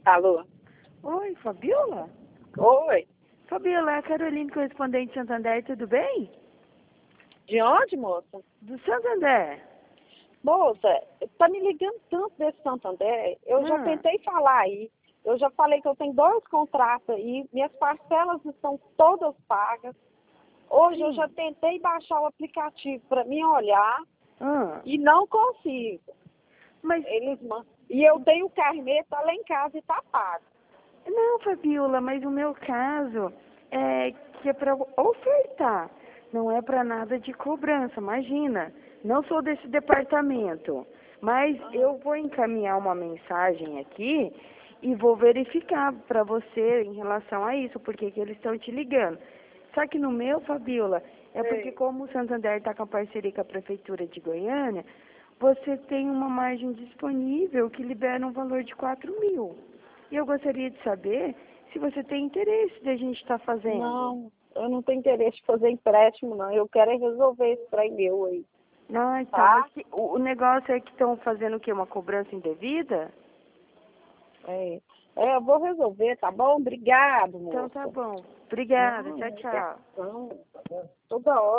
Alô? Oi, Fabiola? Oi? Fabiola, é a Carolina, correspondente Santander, tudo bem? De onde, moça? Do Santander. Moça, tá me ligando tanto desse Santander. Eu já tentei falar aí. Eu já falei que eu tenho 2 contratos aí. Minhas parcelas estão todas pagas. Hoje eu já tentei baixar o aplicativo para mim olhar e não consigo. Mas, E eu tenho o carnê, tá lá em casa e tá pago. não, Fabiola, mas o meu caso é que é para ofertar. Não é para nada de cobrança, imagina. Não sou desse departamento. Mas eu vou encaminhar uma mensagem aqui e vou verificar para você em relação a isso, porque que eles estão te ligando. Só que no meu, Fabiola, é porque como o Santander está com a parceria com a Prefeitura de Goiânia, você tem uma margem disponível que libera um valor de 4.000. E eu gostaria de saber se você tem interesse de a gente estar fazendo. Não, eu não tenho interesse em fazer empréstimo, não. Eu quero é resolver esse trem meu aí. Ah, tá. Tá? Mas o negócio é que estão fazendo o quê? Uma cobrança indevida? Eu vou resolver, tá bom? Obrigado, moça. Então tá bom. Obrigada. Não, Tchau, tchau. não, toda hora.